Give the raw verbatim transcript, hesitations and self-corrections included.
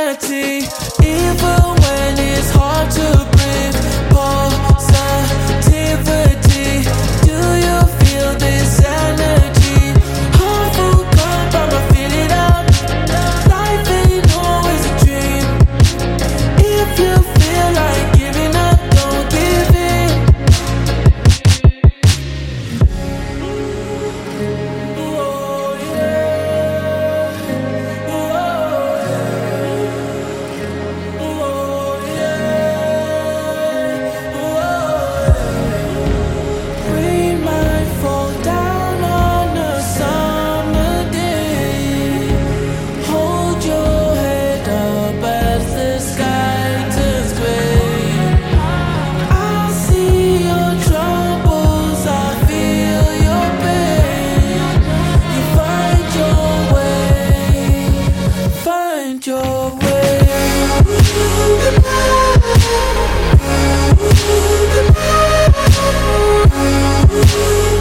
sanity, even when it's hard to breathe. Positivity, do you feel this energy? Harmful come from I feel it out. Life ain't always a dream. If you feel like giving up, don't give in. Oh yeah, oh yeah, oh yeah, oh yeah. Rain might fall down on a summer day. Hold your head up as the sky turns gray. I see your troubles, I feel your pain. You find your way, find your way.